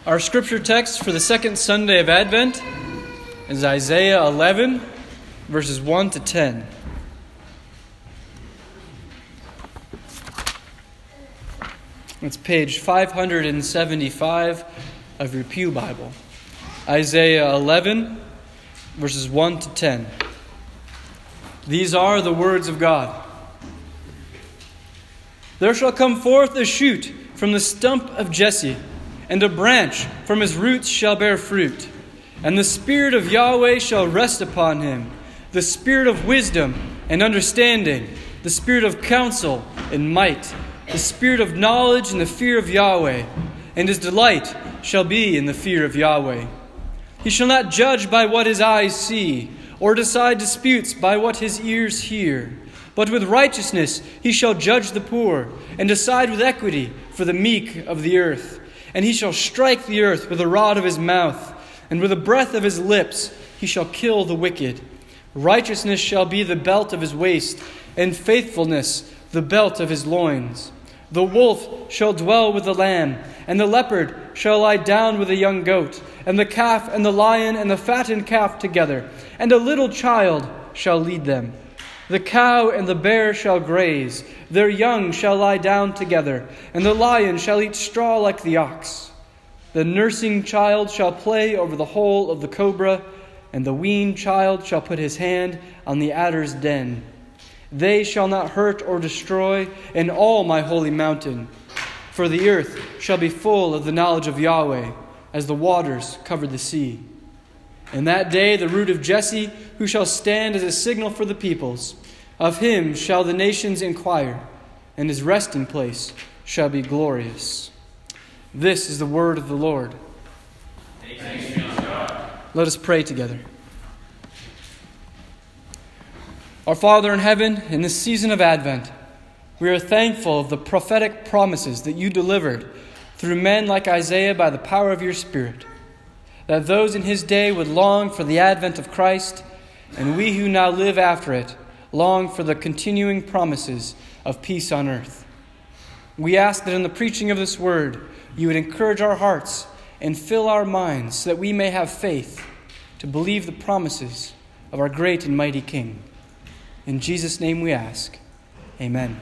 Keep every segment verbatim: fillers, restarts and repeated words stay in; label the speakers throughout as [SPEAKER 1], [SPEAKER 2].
[SPEAKER 1] Our scripture text for the second Sunday of Advent is Isaiah eleven, verses one to ten. It's page five hundred seventy-five of your Pew Bible. Isaiah eleven, verses one to ten. These are the words of God. There shall come forth a shoot from the stump of Jesse, and a branch from his roots shall bear fruit. And the Spirit of Yahweh shall rest upon him, the Spirit of wisdom and understanding, the Spirit of counsel and might, the Spirit of knowledge and the fear of Yahweh. And his delight shall be in the fear of Yahweh. He shall not judge by what his eyes see, or decide disputes by what his ears hear. But with righteousness he shall judge the poor, and decide with equity for the meek of the earth. And he shall strike the earth with the rod of his mouth, and with the breath of his lips he shall kill the wicked. Righteousness shall be the belt of his waist, and faithfulness the belt of his loins. The wolf shall dwell with the lamb, and the leopard shall lie down with the young goat, and the calf and the lion and the fattened calf together, and a little child shall lead them. The cow and the bear shall graze, their young shall lie down together, and the lion shall eat straw like the ox. The nursing child shall play over the hole of the cobra, and the weaned child shall put his hand on the adder's den. They shall not hurt or destroy in all my holy mountain, for the earth shall be full of the knowledge of Yahweh, as the waters cover the sea. In that day the root of Jesse, who shall stand as a signal for the peoples, of him shall the nations inquire, and his resting place shall be glorious. This is the word of the Lord.
[SPEAKER 2] Thanks be to God.
[SPEAKER 1] Let us pray together. Our Father in heaven, in this season of Advent, we are thankful of the prophetic promises that you delivered through men like Isaiah by the power of your Spirit, that those in his day would long for the advent of Christ, and we who now live after it long for the continuing promises of peace on earth. We ask that in the preaching of this word, you would encourage our hearts and fill our minds so that we may have faith to believe the promises of our great and mighty King. In Jesus' name we ask. Amen.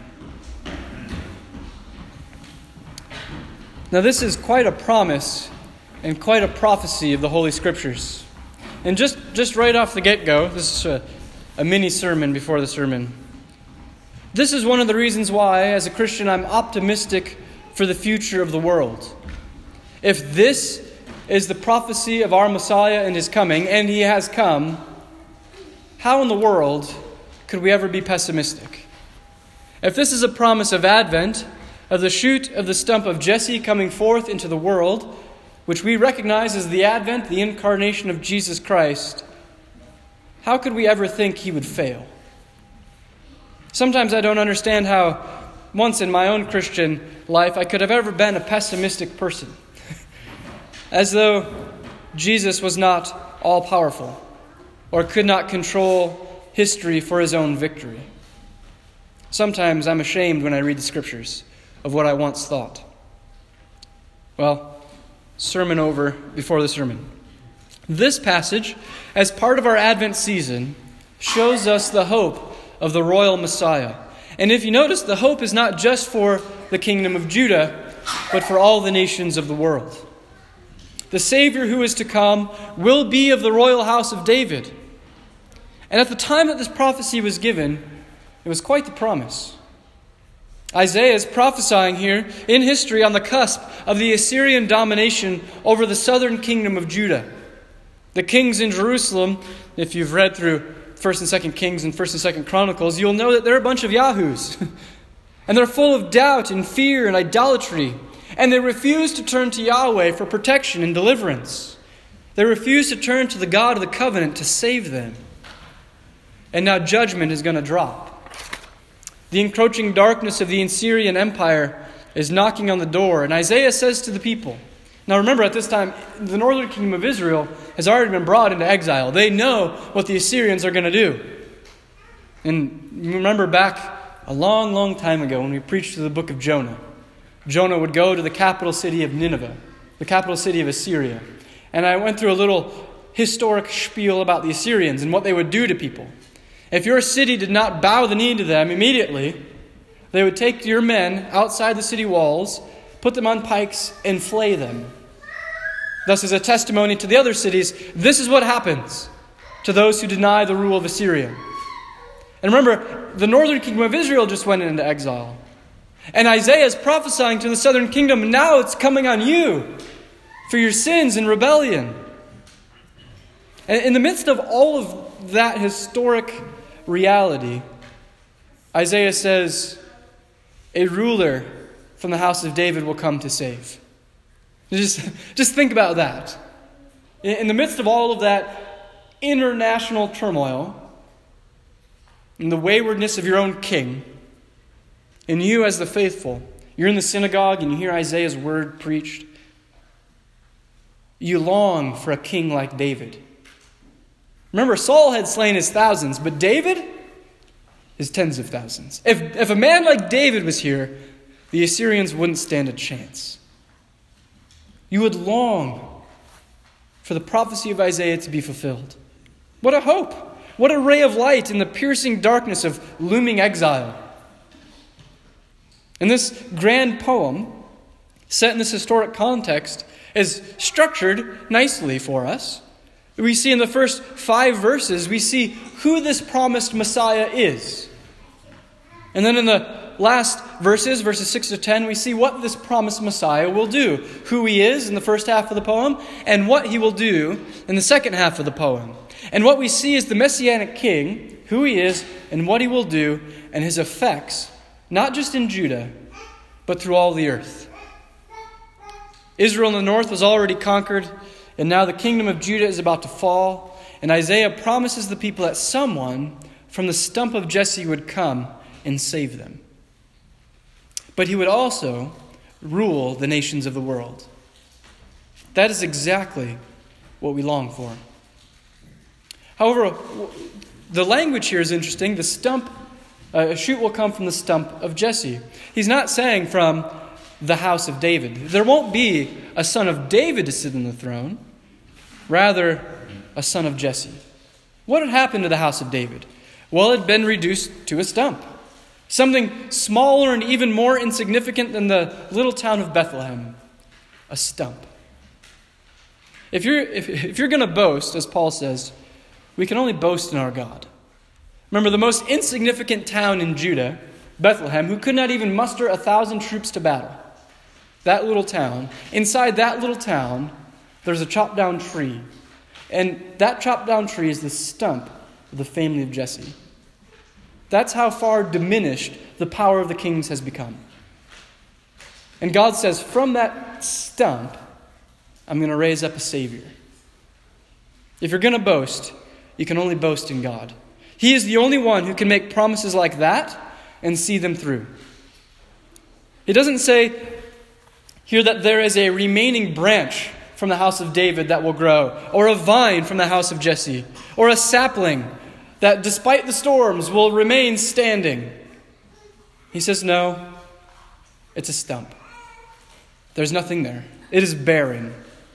[SPEAKER 1] Now this is quite a promise and quite a prophecy of the Holy Scriptures. And just, just right off the get-go, this is a, a mini sermon before the sermon. This is one of the reasons why, as a Christian, I'm optimistic for the future of the world. If this is the prophecy of our Messiah and his coming, and he has come, how in the world could we ever be pessimistic? If this is a promise of Advent, of the shoot of the stump of Jesse coming forth into the world, which we recognize as the advent, the incarnation of Jesus Christ, how could we ever think he would fail? Sometimes I don't understand how once in my own Christian life I could have ever been a pessimistic person. As though Jesus was not all-powerful or could not control history for his own victory. Sometimes I'm ashamed when I read the Scriptures of what I once thought. Well, sermon over before the sermon. This passage, as part of our Advent season, shows us the hope of the royal Messiah. And if you notice, the hope is not just for the kingdom of Judah, but for all the nations of the world. The Savior who is to come will be of the royal house of David. And at the time that this prophecy was given, it was quite the promise. Isaiah is prophesying here in history on the cusp of the Assyrian domination over the southern kingdom of Judah. The kings in Jerusalem, if you've read through First and Second Kings and First and Second Chronicles, you'll know that they're a bunch of yahoos. And they're full of doubt and fear and idolatry. And they refuse to turn to Yahweh for protection and deliverance. They refuse to turn to the God of the covenant to save them. And now judgment is going to drop. The encroaching darkness of the Assyrian Empire is knocking on the door. And Isaiah says to the people, now remember at this time, the northern kingdom of Israel has already been brought into exile. They know what the Assyrians are going to do. And remember back a long, long time ago when we preached through the book of Jonah. Jonah would go to the capital city of Nineveh. the capital city of Assyria. And I went through a little historic spiel about the Assyrians and what they would do to people. If your city did not bow the knee to them immediately, they would take your men outside the city walls, put them on pikes, and flay them. Thus, as a testimony to the other cities, this is what happens to those who deny the rule of Assyria. And remember, the northern kingdom of Israel just went into exile. And Isaiah is prophesying to the southern kingdom, now it's coming on you for your sins and rebellion. And in the midst of all of that historic reality, Isaiah says, a ruler from the house of David will come to save. Just, just think about that. In the midst of all of that international turmoil, and the waywardness of your own king, and you as the faithful, you're in the synagogue and you hear Isaiah's word preached, you long for a king like David. Remember, Saul had slain his thousands, but David, his tens of thousands. If, if a man like David was here, the Assyrians wouldn't stand a chance. You would long for the prophecy of Isaiah to be fulfilled. What a hope! What a ray of light in the piercing darkness of looming exile. And this grand poem, set in this historic context, is structured nicely for us. We see in the first five verses, we see who this promised Messiah is. And then in the last verses, verses six to ten, we see what this promised Messiah will do. Who he is in the first half of the poem, and what he will do in the second half of the poem. And what we see is the Messianic King, who he is, and what he will do, and his effects, not just in Judah, but through all the earth. Israel in the north was already conquered, and now the kingdom of Judah is about to fall. And Isaiah promises the people that someone from the stump of Jesse would come and save them. But he would also rule the nations of the world. That is exactly what we long for. However, the language here is interesting. The stump, uh, a shoot will come from the stump of Jesse. He's not saying from the house of David. There won't be a son of David to sit on the throne. Rather, a son of Jesse. What had happened to the house of David? Well, it had been reduced to a stump. Something smaller and even more insignificant than the little town of Bethlehem. A stump. If you're, if, if you're going to boast, as Paul says, we can only boast in our God. Remember, the most insignificant town in Judah, Bethlehem, who could not even muster a thousand troops to battle. That little town. Inside that little town, there's a chopped down tree. And that chopped down tree is the stump of the family of Jesse. That's how far diminished the power of the kings has become. And God says, from that stump, I'm going to raise up a Savior. If you're going to boast, you can only boast in God. He is the only one who can make promises like that and see them through. It doesn't say here that there is a remaining branch from the house of David that will grow, or a vine from the house of Jesse, or a sapling that despite the storms will remain standing. He says, no, it's a stump. There's nothing there. It is barren.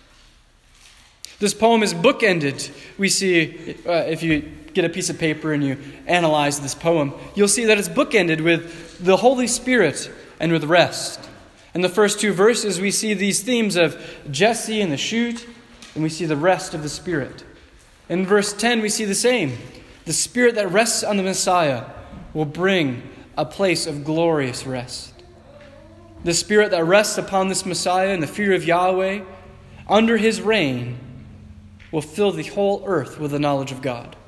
[SPEAKER 1] This poem is bookended. We see, uh, if you get a piece of paper and you analyze this poem, you'll see that it's bookended with the Holy Spirit and with rest. In the first two verses, we see these themes of Jesse and the shoot, and we see the rest of the Spirit. In verse ten, we see the same. The Spirit that rests on the Messiah will bring a place of glorious rest. The Spirit that rests upon this Messiah in the fear of Yahweh, under his reign, will fill the whole earth with the knowledge of God.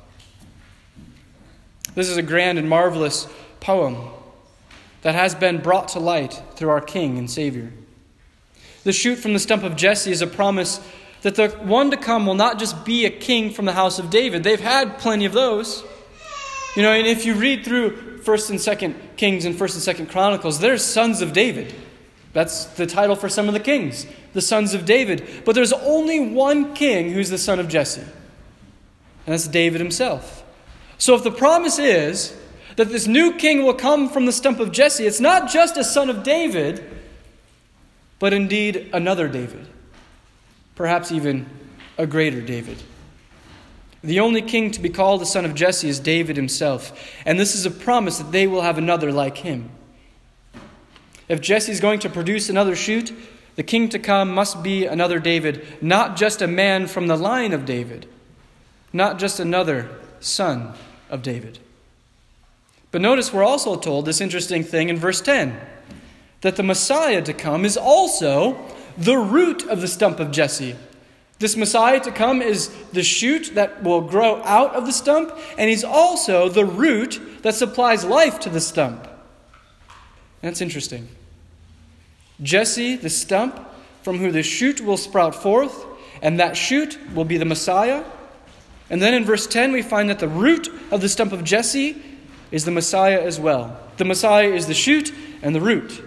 [SPEAKER 1] This is a grand and marvelous poem that has been brought to light through our King and Savior. The shoot from the stump of Jesse is a promise that the one to come will not just be a king from the house of David. They've had plenty of those. You know, and if you read through First and Second Kings and First and Second Chronicles, there's sons of David. That's the title for some of the kings, the sons of David. But there's only one king who's the son of Jesse, and that's David himself. So if the promise is that this new king will come from the stump of Jesse, it's not just a son of David, but indeed another David, perhaps even a greater David. The only king to be called the son of Jesse is David himself, and this is a promise that they will have another like him. If Jesse is going to produce another shoot, the king to come must be another David, not just a man from the line of David, not just another son of David. But notice we're also told this interesting thing in verse ten, that the Messiah to come is also the root of the stump of Jesse. This Messiah to come is the shoot that will grow out of the stump, and he's also the root that supplies life to the stump. That's interesting. Jesse, the stump, from whom the shoot will sprout forth, and that shoot will be the Messiah. And then in verse ten, we find that the root of the stump of Jesse is the Messiah as well. The Messiah is the shoot and the root.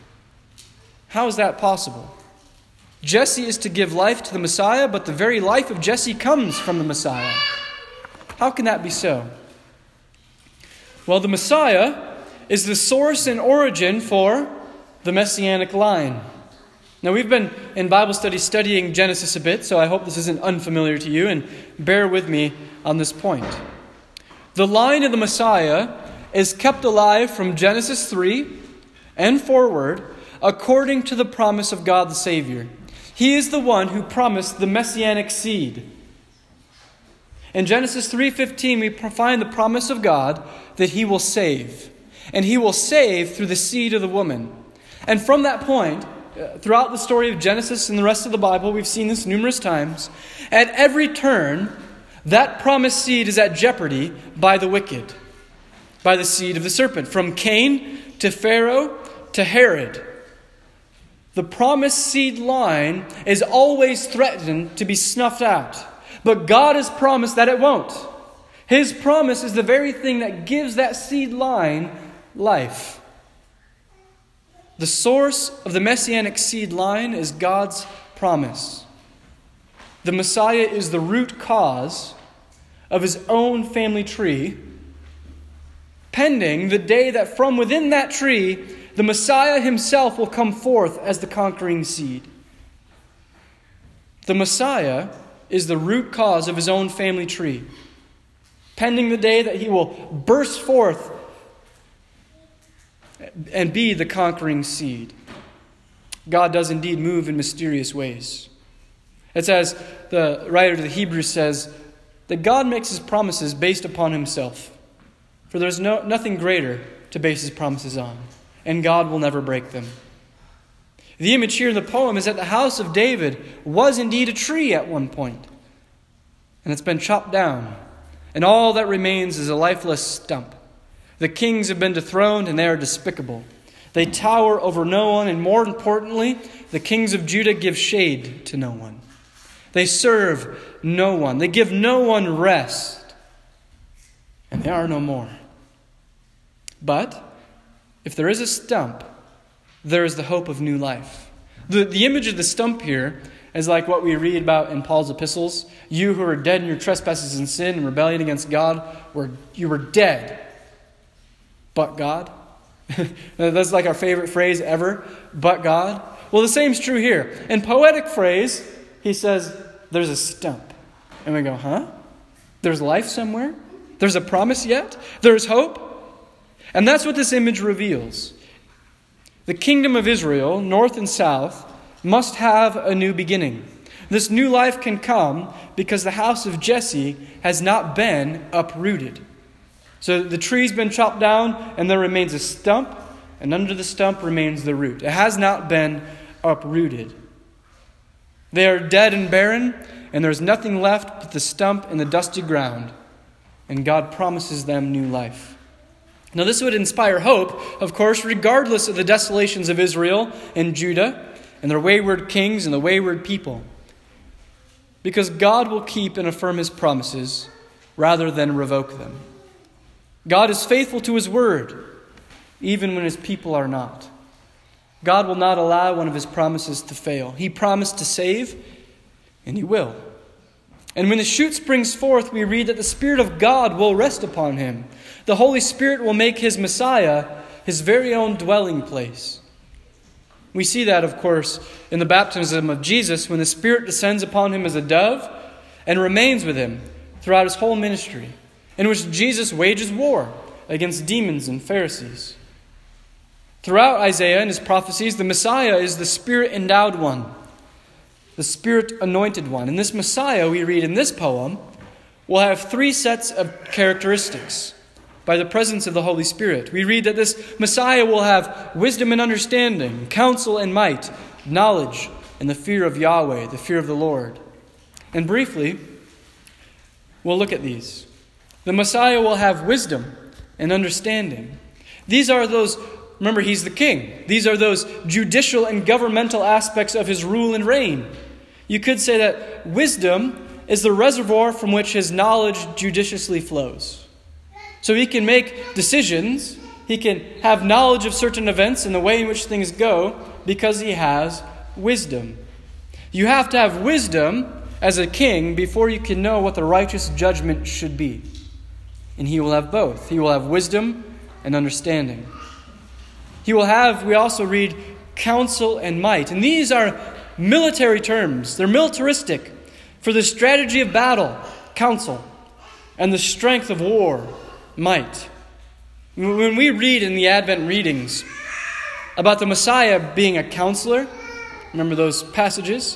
[SPEAKER 1] How is that possible? Jesse is to give life to the Messiah, but the very life of Jesse comes from the Messiah. How can that be so? Well, the Messiah is the source and origin for the Messianic line. Now, we've been in Bible study studying Genesis a bit, so I hope this isn't unfamiliar to you, and bear with me on this point. The line of the Messiah is kept alive from Genesis three and forward according to the promise of God the Savior. He is the one who promised the Messianic seed. In Genesis three fifteen, we find the promise of God that He will save. And He will save through the seed of the woman. And from that point, throughout the story of Genesis and the rest of the Bible, we've seen this numerous times. At every turn, that promised seed is at jeopardy by the wicked, by the seed of the serpent. From Cain to Pharaoh to Herod, the promised seed line is always threatened to be snuffed out. But God has promised that it won't. His promise is the very thing that gives that seed line life. The source of the Messianic seed line is God's promise. The Messiah is the root cause of His own family tree, pending the day that from within that tree, the Messiah Himself will come forth as the conquering seed. The Messiah is the root cause of His own family tree, pending the day that He will burst forth and be the conquering seed. God does indeed move in mysterious ways. It's as the writer to the Hebrews says, that God makes His promises based upon Himself. For there's no, nothing greater to base His promises on. And God will never break them. The image here in the poem is that the house of David was indeed a tree at one point. And it's been chopped down. And all that remains is a lifeless stump. The kings have been dethroned and they are despicable. They tower over no one, and more importantly, the kings of Judah give shade to no one. They serve no one. They give no one rest. And they are no more. But if there is a stump, there is the hope of new life. The, the image of the stump here is like what we read about in Paul's epistles. You who are dead in your trespasses and sin and rebellion against God, were you were dead. But God. That's like our favorite phrase ever. But God. Well, the same is true here. In poetic phrase, he says, there's a stump. And we go, huh? There's life somewhere? There's a promise yet? There's hope? And that's what this image reveals. The kingdom of Israel, north and south, must have a new beginning. This new life can come because the house of Jesse has not been uprooted. So the tree's been chopped down and there remains a stump, and under the stump remains the root. It has not been uprooted. They are dead and barren, and there's nothing left but the stump and the dusty ground. And God promises them new life. Now this would inspire hope, of course, regardless of the desolations of Israel and Judah and their wayward kings and the wayward people. Because God will keep and affirm His promises rather than revoke them. God is faithful to His word, even when His people are not. God will not allow one of His promises to fail. He promised to save, and He will. And when the shoot springs forth, we read that the Spirit of God will rest upon him. The Holy Spirit will make His Messiah His very own dwelling place. We see that, of course, in the baptism of Jesus when the Spirit descends upon him as a dove and remains with him throughout his whole ministry, in which Jesus wages war against demons and Pharisees. Throughout Isaiah and his prophecies, the Messiah is the Spirit-endowed one, the Spirit-anointed one. And this Messiah, we read in this poem, will have three sets of characteristics by the presence of the Holy Spirit. We read that this Messiah will have wisdom and understanding, counsel and might, knowledge and the fear of Yahweh, the fear of the Lord. And briefly, we'll look at these. The Messiah will have wisdom and understanding. These are those, remember, he's the king. These are those judicial and governmental aspects of his rule and reign. You could say that wisdom is the reservoir from which his knowledge judiciously flows. So he can make decisions, he can have knowledge of certain events and the way in which things go because he has wisdom. You have to have wisdom as a king before you can know what the righteous judgment should be. And he will have both. He will have wisdom and understanding. He will have, we also read, counsel and might. And these are military terms. They're militaristic for the strategy of battle, counsel, and the strength of war, might. When we read in the Advent readings about the Messiah being a counselor, remember those passages?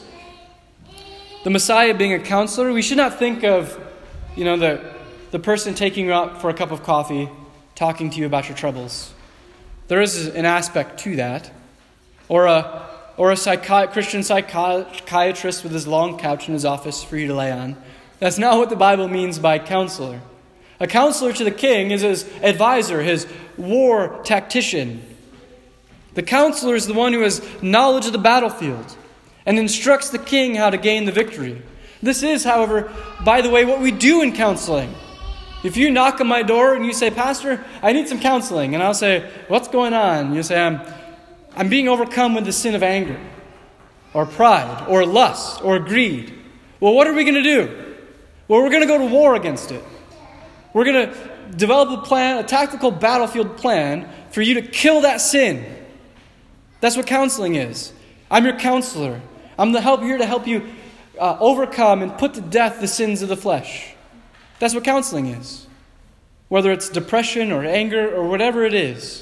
[SPEAKER 1] The Messiah being a counselor, we should not think of, you know, the, the person taking you out for a cup of coffee, talking to you about your troubles. There is an aspect to that. Or a, or a psychi- Christian psychiatrist with his long couch in his office for you to lay on. That's not what the Bible means by counselor. A counselor to the king is his advisor, his war tactician. The counselor is the one who has knowledge of the battlefield and instructs the king how to gain the victory. This is, however, by the way, what we do in counseling. If you knock on my door and you say, Pastor, I need some counseling, and I'll say, what's going on? You say, I'm, I'm being overcome with the sin of anger, or pride, or lust, or greed. Well, what are we going to do? Well, we're going to go to war against it. We're going to develop a plan, a tactical battlefield plan for you to kill that sin. That's what counseling is. I'm your counselor. I'm the help here to help you uh, overcome and put to death the sins of the flesh. That's what counseling is. Whether it's depression or anger or whatever it is.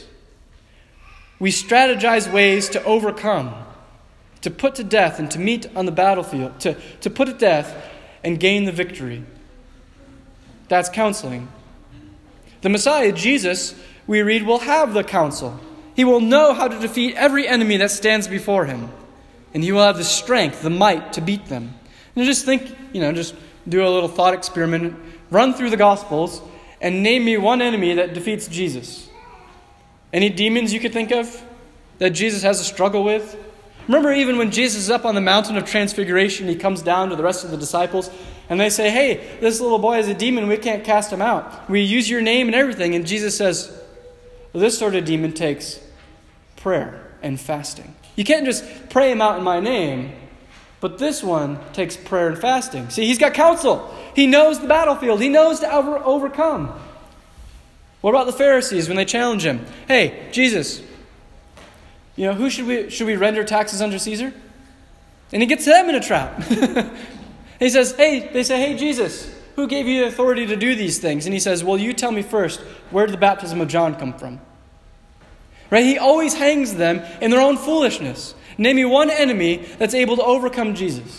[SPEAKER 1] We strategize ways to overcome, to put to death and to meet on the battlefield, to, to put to death and gain the victory. That's counseling. The Messiah, Jesus, we read, will have the counsel. He will know how to defeat every enemy that stands before him. And he will have the strength, the might to beat them. And just think, you know, just do a little thought experiment. Run through the Gospels and name me one enemy that defeats Jesus. Any demons you could think of that Jesus has a struggle with? Remember even when Jesus is up on the mountain of transfiguration, he comes down to the rest of the disciples and they say, hey, this little boy is a demon, we can't cast him out. We use your name and everything. And Jesus says, well, this sort of demon takes prayer and fasting. You can't just pray him out in my name, but this one takes prayer and fasting. See, he's got counsel. He knows the battlefield. He knows to over- overcome. What about the Pharisees when they challenge him? Hey, Jesus, you know, who should we should we render taxes unto Caesar? And he gets them in a trap. He says, hey, they say, hey, Jesus, who gave you the authority to do these things? And he says, well, you tell me first, where did the baptism of John come from? Right? He always hangs them in their own foolishness. Name me one enemy that's able to overcome Jesus.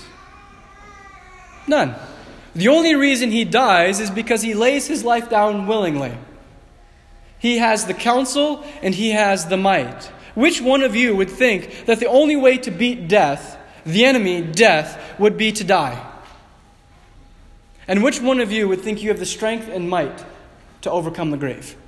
[SPEAKER 1] None. The only reason he dies is because he lays his life down willingly. He has the counsel and he has the might. Which one of you would think that the only way to beat death, the enemy, death, would be to die? And which one of you would think you have the strength and might to overcome the grave?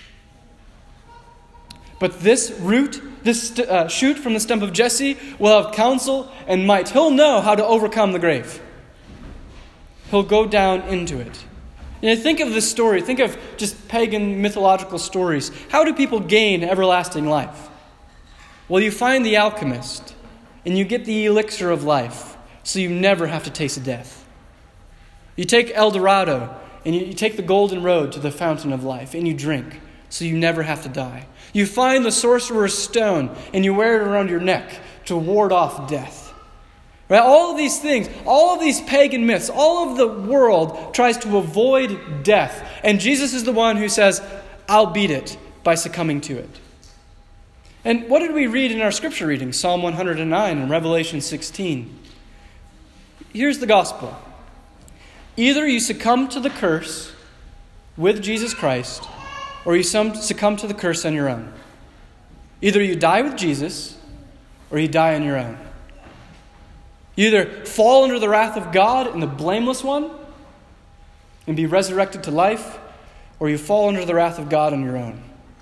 [SPEAKER 1] But this root, this uh, shoot from the stump of Jesse will have counsel and might. He'll know how to overcome the grave. He'll go down into it. You know, think of this story. Think of just pagan mythological stories. How do people gain everlasting life? Well, you find the alchemist, and you get the elixir of life, so you never have to taste death. You take El Dorado, and you, you take the golden road to the fountain of life, and you drink so you never have to die. You find the sorcerer's stone and you wear it around your neck to ward off death. Right? All of these things, all of these pagan myths, all of the world tries to avoid death. And Jesus is the one who says, I'll beat it by succumbing to it. And what did we read in our scripture reading? Psalm one hundred nine and Revelation sixteen. Here's the gospel. Either you succumb to the curse with Jesus Christ, or you succumb to the curse on your own. Either you die with Jesus, or you die on your own. You either fall under the wrath of God and the blameless one, and be resurrected to life, or you fall under the wrath of God on your own.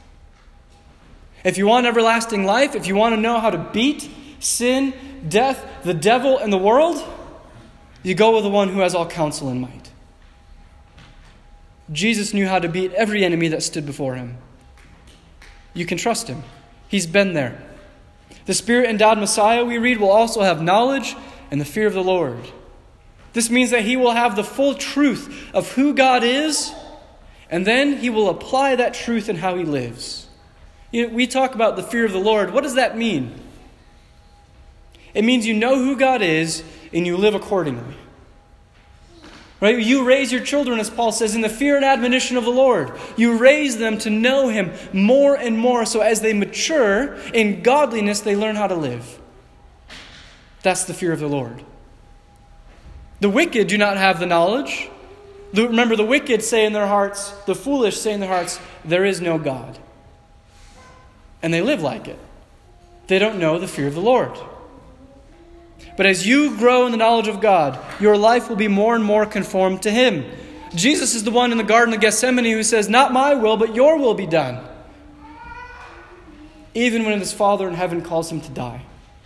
[SPEAKER 1] If you want everlasting life, if you want to know how to beat sin, death, the devil, and the world, you go with the one who has all counsel and might. Jesus knew how to beat every enemy that stood before him. You can trust him. He's been there. The Spirit-endowed Messiah, we read, will also have knowledge and the fear of the Lord. This means that he will have the full truth of who God is, and then he will apply that truth in how he lives. You know, we talk about the fear of the Lord. What does that mean? It means you know who God is and you live accordingly. Right? You raise your children, as Paul says, in the fear and admonition of the Lord. You raise them to know him more and more, so as they mature in godliness, they learn how to live. That's the fear of the Lord. The wicked do not have the knowledge. The, remember, the wicked say in their hearts, the foolish say in their hearts, there is no God. And they live like it. They don't know the fear of the Lord. But as you grow in the knowledge of God, your life will be more and more conformed to him. Jesus is the one in the Garden of Gethsemane who says, not my will, but your will be done. Even when his Father in heaven calls him to die.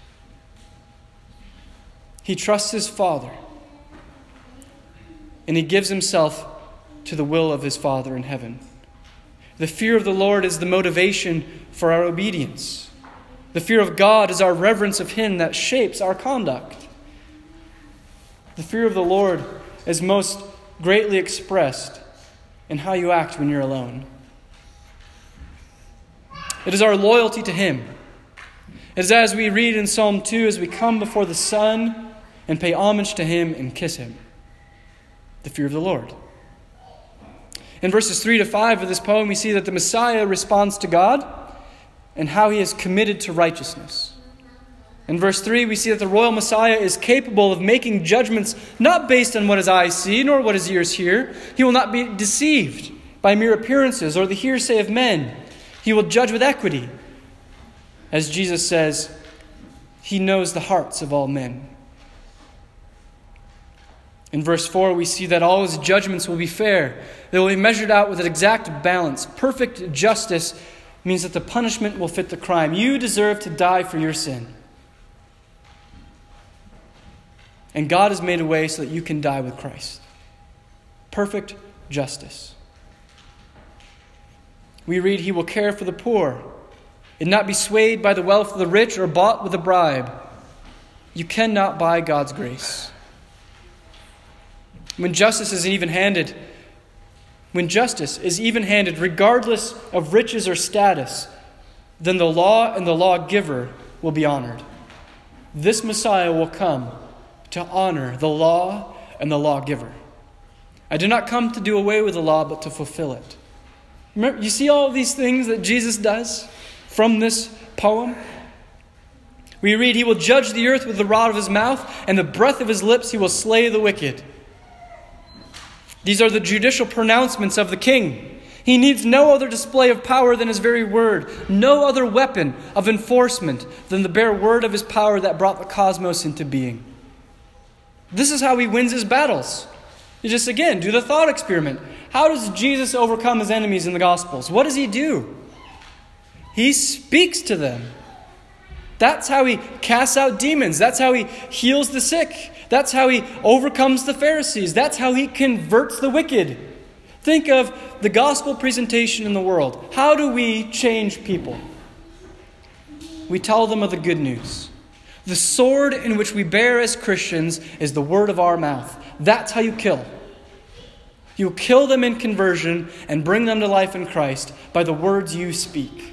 [SPEAKER 1] He trusts his Father. And he gives himself to the will of his Father in heaven. The fear of the Lord is the motivation for our obedience. The fear of God is our reverence of him that shapes our conduct. The fear of the Lord is most greatly expressed in how you act when you're alone. It is our loyalty to him. It is as we read in Psalm two, as we come before the Son and pay homage to him and kiss him. The fear of the Lord. In verses three to five of this poem, we see that the Messiah responds to God and how he is committed to righteousness. In verse three, we see that the royal Messiah is capable of making judgments not based on what his eyes see nor what his ears hear. He will not be deceived by mere appearances or the hearsay of men. He will judge with equity. As Jesus says, he knows the hearts of all men. In verse four, we see that all his judgments will be fair. They will be measured out with an exact balance. Perfect justice means that the punishment will fit the crime. You deserve to die for your sin. And God has made a way so that you can die with Christ. Perfect justice. We read, he will care for the poor and not be swayed by the wealth of the rich or bought with a bribe. You cannot buy God's grace. When justice is even-handed, when justice is even-handed, regardless of riches or status, then the law and the lawgiver will be honored. This Messiah will come to honor the law and the lawgiver. I did not come to do away with the law, but to fulfill it. Remember, you see all of these things that Jesus does from this poem? We read, he will judge the earth with the rod of his mouth, and the breath of his lips he will slay the wicked. These are the judicial pronouncements of the king. He needs no other display of power than his very word, no other weapon of enforcement than the bare word of his power that brought the cosmos into being. This is how he wins his battles. You just, again, do the thought experiment. How does Jesus overcome his enemies in the Gospels? What does he do? He speaks to them. That's how he casts out demons. That's how he heals the sick. That's how he overcomes the Pharisees. That's how he converts the wicked. Think of the gospel presentation in the world. How do we change people? We tell them of the good news. The sword in which we bear as Christians is the word of our mouth. That's how you kill. He will kill them in conversion and bring them to life in Christ by the words you speak.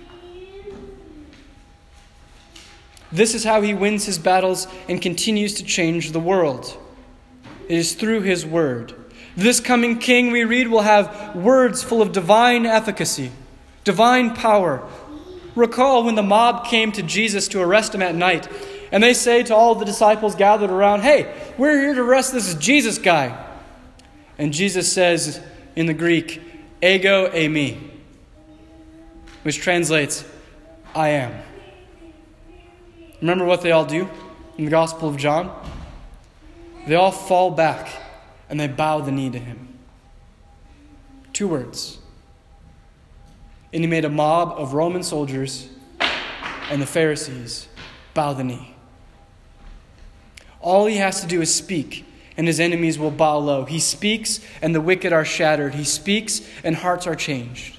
[SPEAKER 1] This is how he wins his battles and continues to change the world. It is through his word. This coming king, we read, will have words full of divine efficacy, divine power. Recall when the mob came to Jesus to arrest him at night, and they say to all the disciples gathered around, "Hey, we're here to arrest this Jesus guy." And Jesus says in the Greek, "Ego eimi," which translates, "I am." Remember what they all do in the Gospel of John? They all fall back and they bow the knee to him. Two words. And he made a mob of Roman soldiers and the Pharisees bow the knee. All he has to do is speak, and his enemies will bow low. He speaks, and the wicked are shattered. He speaks, and hearts are changed.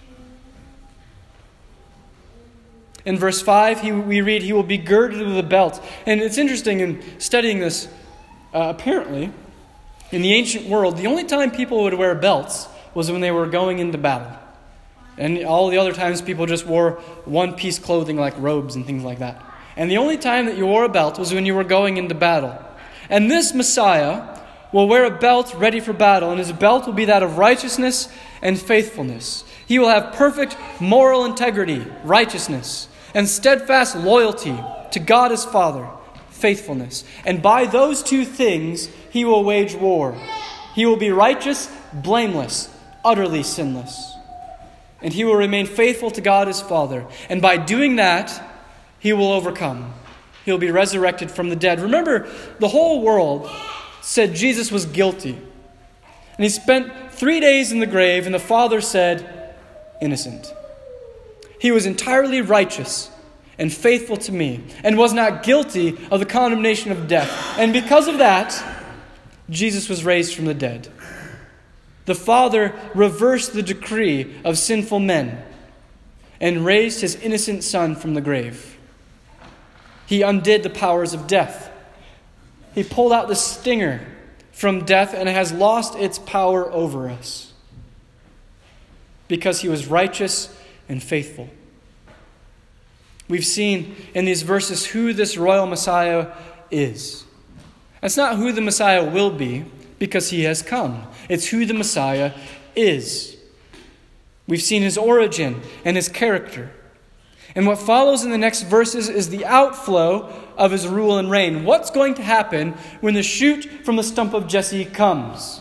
[SPEAKER 1] In verse five, he, we read, he will be girded with a belt. And it's interesting in studying this, uh, apparently, in the ancient world, the only time people would wear belts was when they were going into battle. And all the other times people just wore one-piece clothing like robes and things like that. And the only time that you wore a belt was when you were going into battle. And this Messiah will wear a belt ready for battle, and his belt will be that of righteousness and faithfulness. He will have perfect moral integrity, righteousness, and steadfast loyalty to God his Father, faithfulness. And by those two things, he will wage war. He will be righteous, blameless, utterly sinless. And he will remain faithful to God his Father. And by doing that, he will overcome. He'll be resurrected from the dead. Remember, the whole world said Jesus was guilty. And he spent three days in the grave, and the Father said, innocent. He was entirely righteous and faithful to me, and was not guilty of the condemnation of death. And because of that, Jesus was raised from the dead. The Father reversed the decree of sinful men and raised his innocent Son from the grave. He undid the powers of death. He pulled out the stinger from death, and it has lost its power over us because he was righteous and faithful. We've seen in these verses who this royal Messiah is. That's not who the Messiah will be, because he has come. It's who the Messiah is. We've seen his origin and his character. And what follows in the next verses is the outflow of his rule and reign. What's going to happen when the shoot from the stump of Jesse comes?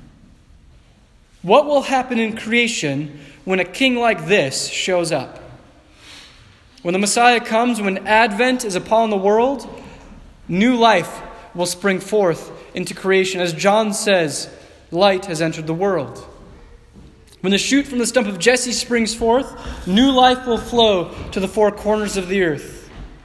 [SPEAKER 1] What will happen in creation when a king like this shows up? When the Messiah comes, when Advent is upon the world, new life will spring forth into creation. As John says, light has entered the world. When the shoot from the stump of Jesse springs forth, new life will flow to the four corners of the earth.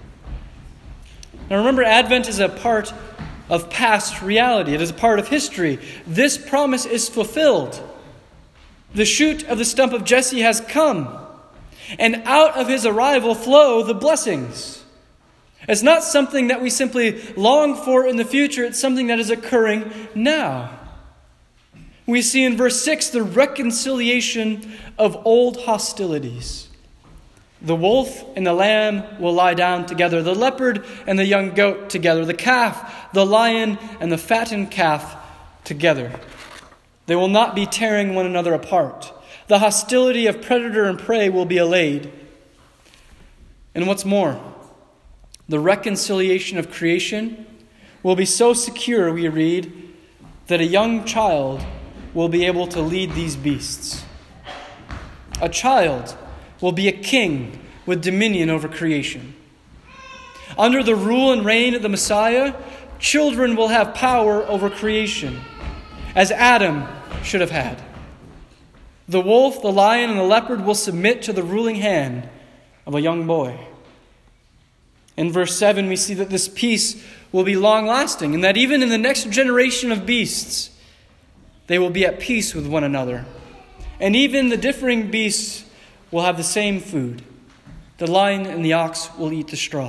[SPEAKER 1] Now remember, Advent is a part of past reality. It is a part of history. This promise is fulfilled. The shoot of the stump of Jesse has come, and out of his arrival flow the blessings. It's not something that we simply long for in the future. It's something that is occurring now. We see in verse six the reconciliation of old hostilities. The wolf and the lamb will lie down together, the leopard and the young goat together, the calf, the lion, and the fattened calf together. They will not be tearing one another apart. The hostility of predator and prey will be allayed. And what's more, the reconciliation of creation will be so secure, we read, that a young child will be able to lead these beasts. A child will be a king with dominion over creation. Under the rule and reign of the Messiah, children will have power over creation, as Adam should have had. The wolf, the lion, and the leopard will submit to the ruling hand of a young boy. In verse seven, we see that this peace will be long-lasting, and that even in the next generation of beasts, they will be at peace with one another. And even the differing beasts will have the same food. The lion and the ox will eat the straw.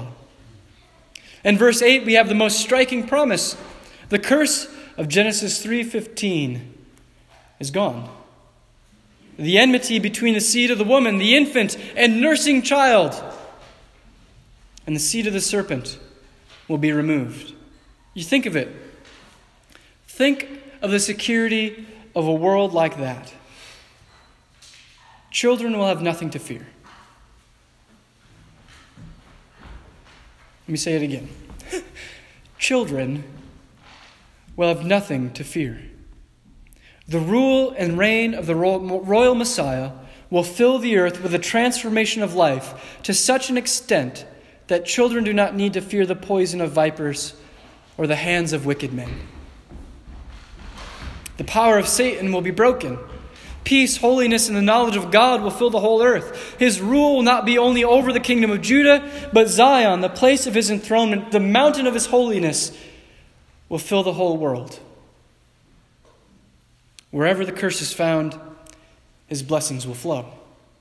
[SPEAKER 1] In verse eight, we have the most striking promise. The curse of Genesis three fifteen is gone. the enmity between the seed of the woman, the infant, and nursing child, and the seed of the serpent will be removed. You think of it. Think of the security of a world like that. Children will have nothing to fear. Let me say it again. Children will have nothing to fear. The rule and reign of the royal Messiah will fill the earth with a transformation of life to such an extent that children do not need to fear the poison of vipers or the hands of wicked men. The power of Satan will be broken. Peace, holiness, and the knowledge of God will fill the whole earth. His rule will not be only over the kingdom of Judah, but Zion, the place of his enthronement, the mountain of his holiness, will fill the whole world. Wherever the curse is found, his blessings will flow.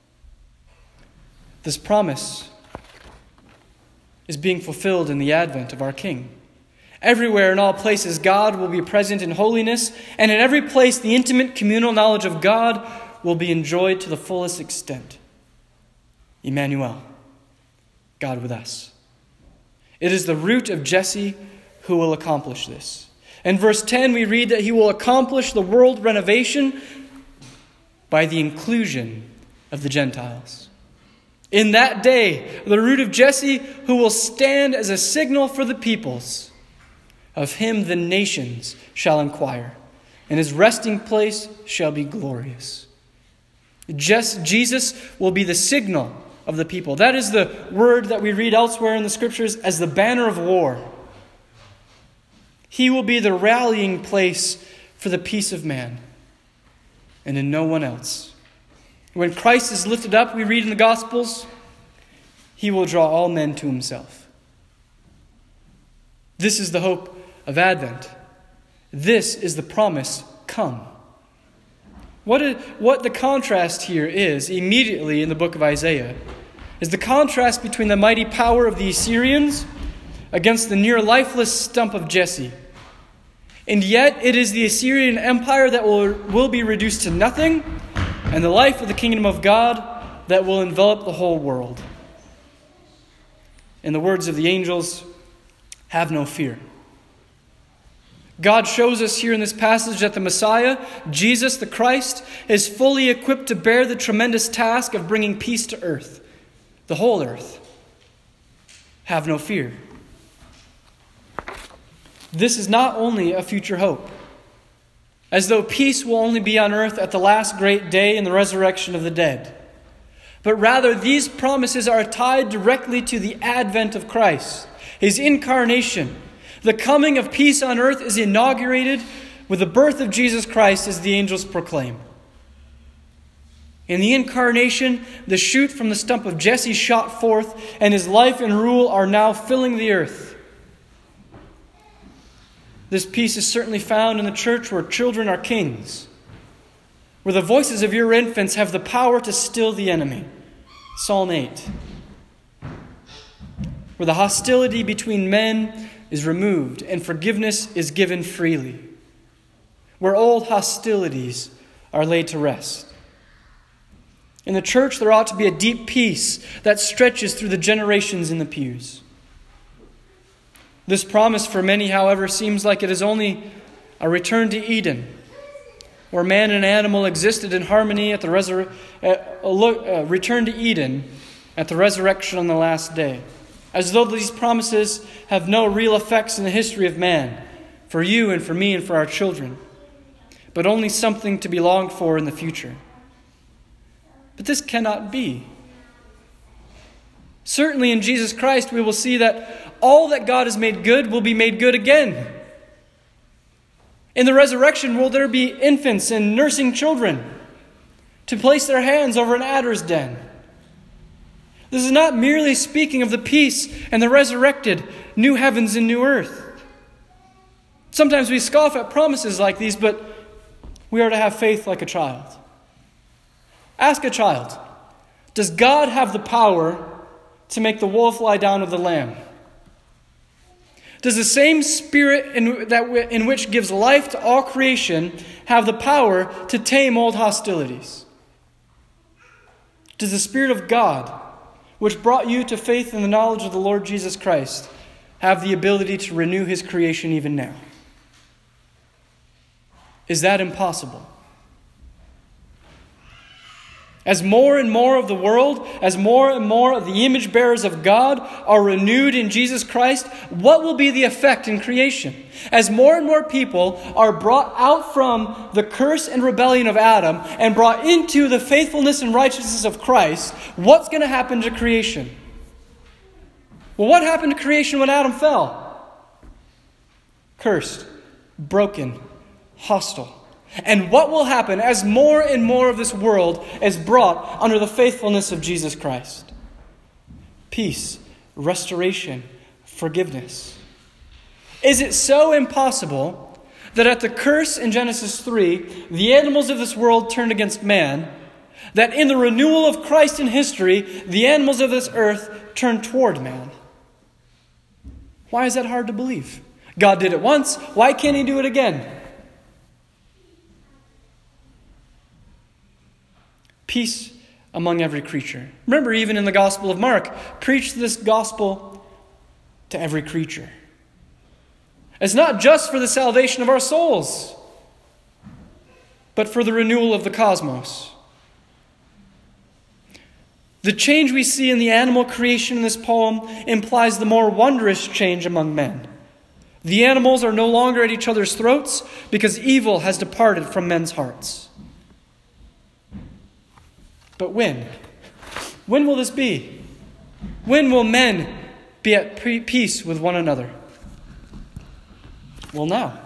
[SPEAKER 1] This promise is being fulfilled in the advent of our King. Everywhere, in all places, God will be present in holiness, and in every place, the intimate communal knowledge of God will be enjoyed to the fullest extent. Emmanuel, God with us. It is the root of Jesse who will accomplish this. In verse ten, we read that he will accomplish the world renovation by the inclusion of the Gentiles. In that day, the root of Jesse, who will stand as a signal for the peoples, of him the nations shall inquire, and his resting place shall be glorious. Just Jesus will be the signal of the people. That is the word that we read elsewhere in the Scriptures as the banner of war. He will be the rallying place for the peace of man, and in no one else. When Christ is lifted up, we read in the Gospels, he will draw all men to himself. This is the hope of Advent. This is the promise, come. What, is, what the contrast here is, immediately in the book of Isaiah, is the contrast between the mighty power of the Assyrians against the near lifeless stump of Jesse. And yet it is the Assyrian Empire that will, will be reduced to nothing, and the life of the kingdom of God that will envelop the whole world. In the words of the angels, have no fear. God shows us here in this passage that the Messiah, Jesus the Christ, is fully equipped to bear the tremendous task of bringing peace to earth, the whole earth. Have no fear. This is not only a future hope, as though peace will only be on earth at the last great day in the resurrection of the dead, but rather these promises are tied directly to the advent of Christ, his incarnation. The coming of peace on earth is inaugurated with the birth of Jesus Christ, as the angels proclaim. In the incarnation, the shoot from the stump of Jesse shot forth, and his life and rule are now filling the earth. This peace is certainly found in the church where children are kings, where the voices of your infants have the power to still the enemy. Psalm eight. Where the hostility between men is removed and forgiveness is given freely. Where old hostilities are laid to rest. In the church, there ought to be a deep peace that stretches through the generations in the pews. This promise for many, however, seems like it is only a return to Eden, where man and animal existed in harmony at the resur- uh, a look, uh, return to Eden at the resurrection on the last day, as though these promises have no real effects in the history of man, for you and for me and for our children, but only something to be longed for in the future. But this cannot be. Certainly in Jesus Christ we will see that all that God has made good will be made good again. In the resurrection, will there be infants and nursing children to place their hands over an adder's den? This is not merely speaking of the peace and the resurrected new heavens and new earth. Sometimes we scoff at promises like these, but we are to have faith like a child. Ask a child, does God have the power to make the wolf lie down with the lamb? Does the same Spirit in, that, in which gives life to all creation have the power to tame old hostilities? Does the Spirit of God, which brought you to faith in the knowledge of the Lord Jesus Christ, have the ability to renew his creation even now? Is that impossible? As more and more of the world, as more and more of the image bearers of God are renewed in Jesus Christ, what will be the effect in creation? As more and more people are brought out from the curse and rebellion of Adam and brought into the faithfulness and righteousness of Christ, what's going to happen to creation? Well, what happened to creation when Adam fell? Cursed, broken, hostile. And what will happen as more and more of this world is brought under the faithfulness of Jesus Christ? Peace, restoration, forgiveness. Is it so impossible that at the curse in Genesis three, the animals of this world turned against man, that in the renewal of Christ in history, the animals of this earth turned toward man? Why is that hard to believe? God did it once. Why can't he do it again? Peace among every creature. Remember, even in the Gospel of Mark, preach this gospel to every creature. It's not just for the salvation of our souls, but for the renewal of the cosmos. The change we see in the animal creation in this poem implies the more wondrous change among men. The animals are no longer at each other's throats because evil has departed from men's hearts. But when? When will this be? When will men be at peace with one another? Well, now.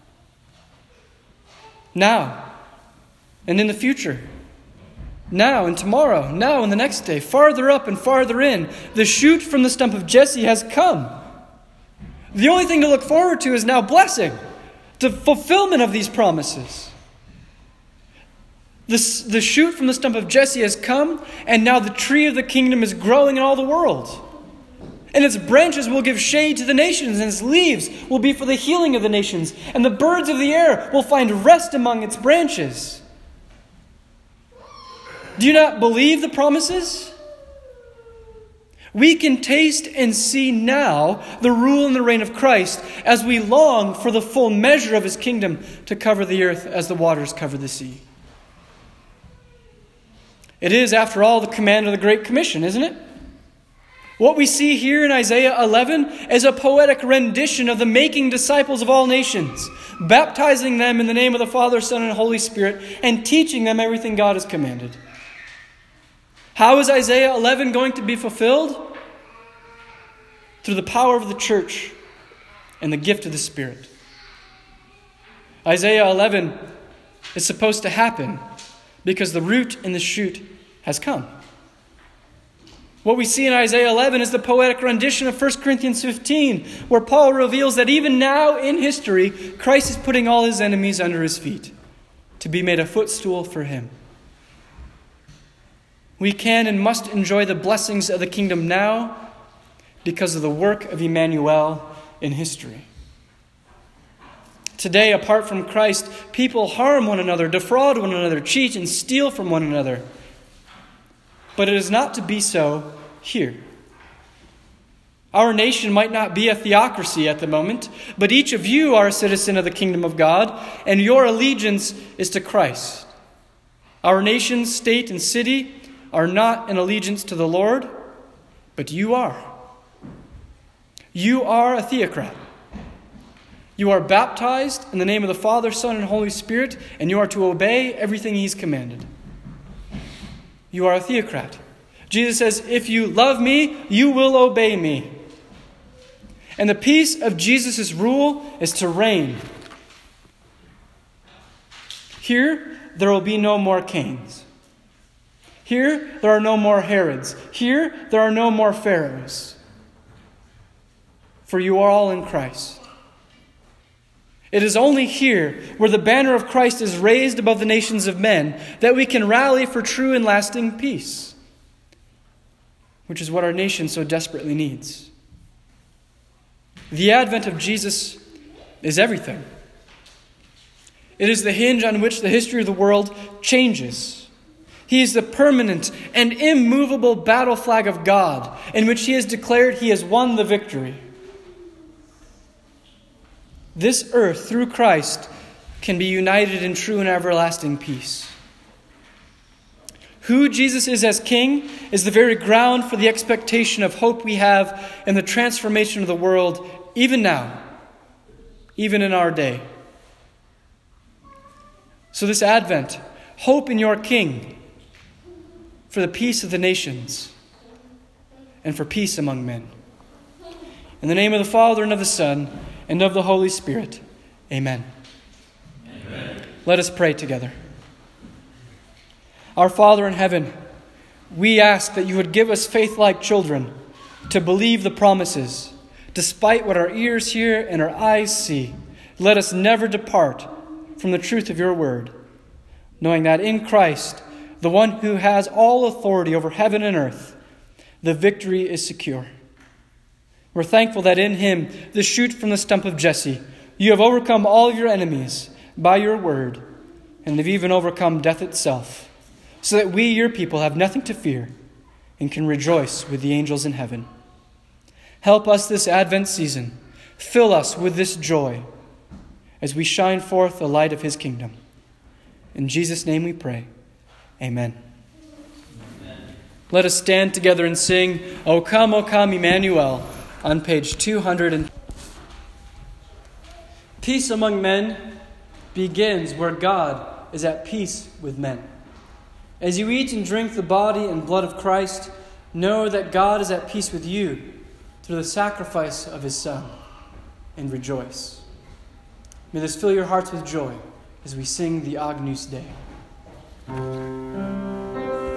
[SPEAKER 1] Now. And in the future. Now and tomorrow. Now and the next day. Farther up and farther in. The shoot from the stump of Jesse has come. The only thing to look forward to is now blessing. The fulfillment of these promises. The, the shoot from the stump of Jesse has come, and now the tree of the kingdom is growing in all the world. And its branches will give shade to the nations, and its leaves will be for the healing of the nations, and the birds of the air will find rest among its branches. Do you not believe the promises? We can taste and see now the rule and the reign of Christ as we long for the full measure of his kingdom to cover the earth as the waters cover the sea. It is, after all, the command of the Great Commission, isn't it? What we see here in Isaiah eleven is a poetic rendition of the making disciples of all nations, baptizing them in the name of the Father, Son, and Holy Spirit, and teaching them everything God has commanded. How is Isaiah eleven going to be fulfilled? Through the power of the church and the gift of the Spirit. Isaiah eleven is supposed to happen because the root and the shoot has come. What we see in Isaiah eleven is the poetic rendition of First Corinthians fifteen, where Paul reveals that even now in history, Christ is putting all his enemies under his feet to be made a footstool for him. We can and must enjoy the blessings of the kingdom now because of the work of Emmanuel in history. Today, apart from Christ, people harm one another, defraud one another, cheat and steal from one another. But it is not to be so here. Our nation might not be a theocracy at the moment, but each of you are a citizen of the kingdom of God, and your allegiance is to Christ. Our nation, state, and city are not in allegiance to the Lord, but you are. You are a theocrat. You are baptized in the name of the Father, Son, and Holy Spirit, and you are to obey everything he's commanded. You are a theocrat. Jesus says, if you love me, you will obey me. And the peace of Jesus' rule is to reign. Here, there will be no more Cains. Here, there are no more Herods. Here, there are no more Pharaohs. For you are all in Christ. It is only here, where the banner of Christ is raised above the nations of men, that we can rally for true and lasting peace, which is what our nation so desperately needs. The advent of Jesus is everything. It is the hinge on which the history of the world changes. He is the permanent and immovable battle flag of God, in which he has declared he has won the victory. This earth, through Christ, can be united in true and everlasting peace. Who Jesus is as King is the very ground for the expectation of hope we have in the transformation of the world, even now, even in our day. So this Advent, hope in your King for the peace of the nations and for peace among men. In the name of the Father, and of the Son, and of the Holy Spirit. Amen. Amen. Let us pray together. Our Father in heaven, we ask that you would give us faith like children to believe the promises, despite what our ears hear and our eyes see. Let us never depart from the truth of your word, knowing that in Christ, the one who has all authority over heaven and earth, the victory is secure. We're thankful that in him, the shoot from the stump of Jesse, you have overcome all of your enemies by your word, and have even overcome death itself, so that we, your people, have nothing to fear and can rejoice with the angels in heaven. Help us this Advent season. Fill us with this joy as we shine forth the light of his kingdom. In Jesus' name we pray. Amen. Amen. Let us stand together and sing, O come, O come, Emmanuel, on page two hundred. Peace among men begins where God is at peace with men. As you eat and drink the body and blood of Christ, know that God is at peace with you through the sacrifice of his Son, and rejoice. May this fill your hearts with joy as we sing the Agnus Dei.